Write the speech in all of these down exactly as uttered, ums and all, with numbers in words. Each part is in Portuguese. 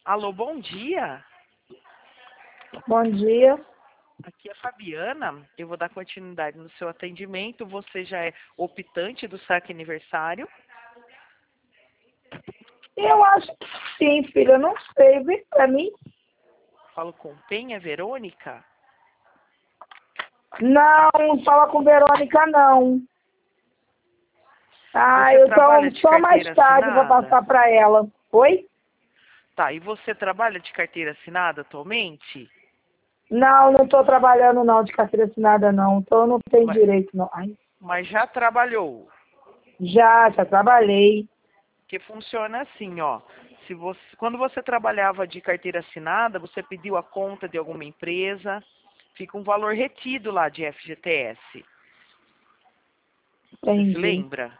Alô, bom dia. Bom dia. Aqui é a Fabiana. Eu vou dar continuidade no seu atendimento. Você já é optante do saque aniversário? Eu acho que sim, filha. Eu não sei. Vem pra mim. Falo com Penha Verônica? Não, não fala com Verônica, não. Ah, Você eu trabalha tô de só mais carteira tarde pra assinada? passar pra ela. Oi? Tá, e você trabalha de carteira assinada atualmente? Não, não tô trabalhando, não, de carteira assinada, não. Então eu não tenho Mas, direito, não. Ai, mas já trabalhou. já, já trabalhei. Que funciona assim, ó. Se você, quando você trabalhava de carteira assinada, você pediu a conta de alguma empresa, fica um valor retido lá de F G T S. Você se Entendi. lembra?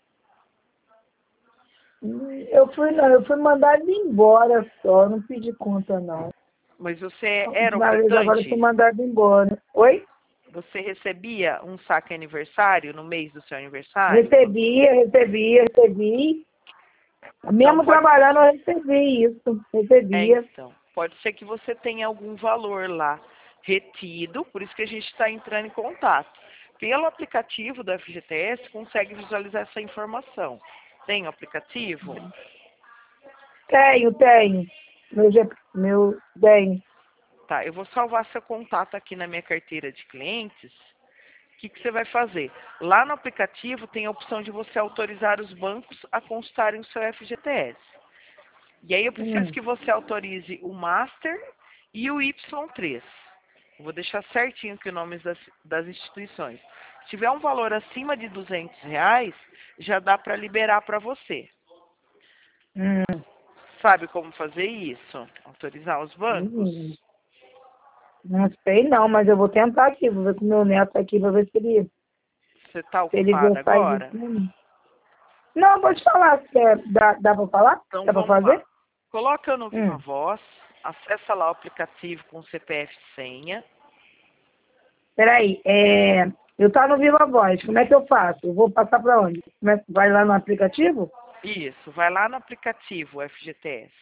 Hum, Eu fui, não, eu fui mandada embora só. Eu não pedi conta, não. Mas você A era última vez agora eu fui optante? mandada embora. Oi? Você recebia um saque aniversário no mês do seu aniversário? Recebia, recebia, recebi. Então Mesmo pode ser trabalhando, que, eu recebi isso. é, Recebia. então, pode ser que você tenha algum valor lá retido, por isso que a gente está entrando em contato. Pelo aplicativo do F G T S, consegue visualizar essa informação. Tem o aplicativo? Tenho, tenho. Meu, G- meu, tenho. Tá, eu vou salvar seu contato aqui na minha carteira de clientes. O que, que você vai fazer? Lá no aplicativo tem a opção de você autorizar os bancos a consultarem o seu F G T S. E aí eu preciso Hum. que você autorize o Master e o Y três. Eu vou deixar certinho aqui o nome das, das instituições. Se tiver um valor acima de duzentos reais, já dá para liberar para você. Hum. Sabe como fazer isso? Autorizar os Hum. bancos? Não sei não, mas eu vou tentar aqui. Vou ver com o meu neto aqui pra ver se ele, Você está se ele ocupada vê faz isso agora? pra mim. Não, vou te falar. Se é, dá, dá pra falar? Então Dá pra vamos lá. fazer? Coloca no Viva Hum. Voz, acessa lá o aplicativo com C P F e senha. Peraí. É, eu tá no Viva Voz. Como é que eu faço? Eu vou passar pra onde? Como é, vai lá no aplicativo? Isso, vai lá no aplicativo F G T S.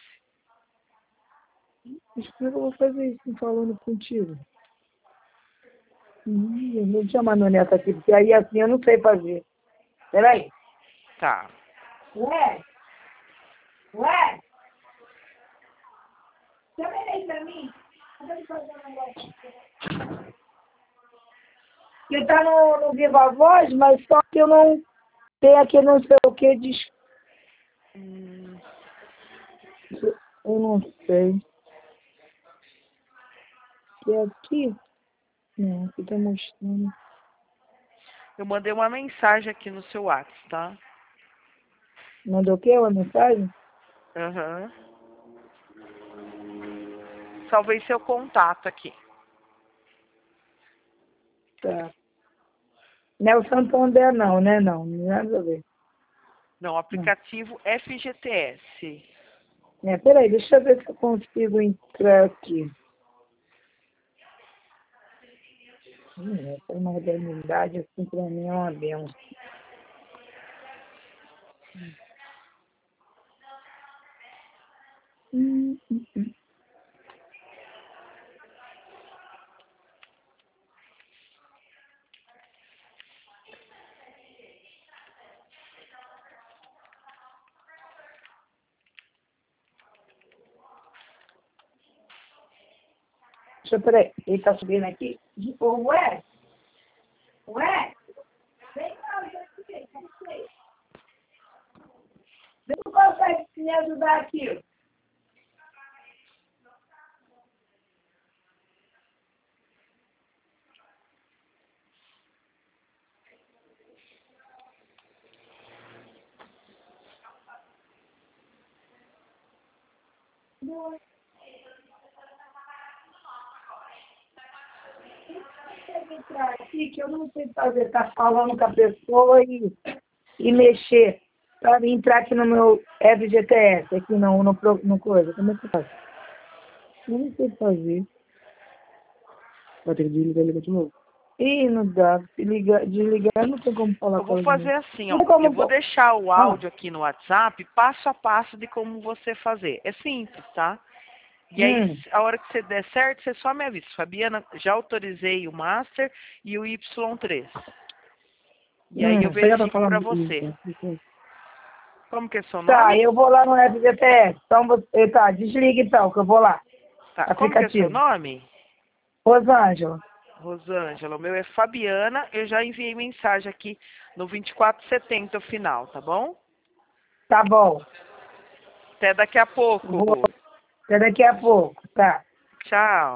Mas como é que eu vou fazer isso falando contigo? Hum, eu vou chamar meu neto aqui, porque aí assim eu não sei fazer. Peraí. Tá. Ué? Ué? Chama ele aí pra mim. Deixa ele fazer um negócio. Ele tá no, no Viva Voz, mas só que eu não tenho aqui não sei o que de... Hum, Eu não sei. Que é aqui? Não, aqui tá mostrando. eu mandei uma mensagem aqui no seu WhatsApp, tá? Mandou o quê? Uma mensagem? Aham. Salvei seu contato aqui. Tá. Não é o Santander não, né? Não, não tem nada a ver. Não, Não. aplicativo F G T S. É, peraí, deixa eu ver se eu consigo entrar aqui. Hum, essa é uma modernidade assim pra mim é uma benção. Hum, hum, hum. Deixa eu, peraí, ele tá subindo aqui. Ô, ué? Ué? Vem cá, eu já cheguei, já cheguei. Você não consegue me ajudar aqui? Não, consegue entrar aqui que eu não sei fazer, tá falando com a pessoa e, e mexer para entrar aqui no meu F G T S, aqui no, no, pro- no coisa. Como é que faz? Eu não sei fazer. Vai ter que desligar ele de novo. Ih, não dá. Se ligar, desligar, não tem como falar Eu com vou ela. fazer assim, ó. Não tem como... Eu vou deixar o Ah, áudio aqui no WhatsApp, passo a passo de como você fazer. É simples, tá? E aí, hum, a hora que você der certo, você só me avisa. Fabiana, já autorizei o Master e o Y três. E aí eu hum, você já tá verifico pra falando você. isso. Como que é seu Tá, nome? eu vou lá no F G T S. Então, você, tá, desliga então, que eu vou lá. Tá. Como que é seu Aplicativo. nome? Rosângela. Rosângela. O meu é Fabiana. Eu já enviei mensagem aqui no vinte e quatro setenta o final, tá bom? Tá bom. Até daqui a Vou pouco. até daqui a pouco. Tá. Tchau.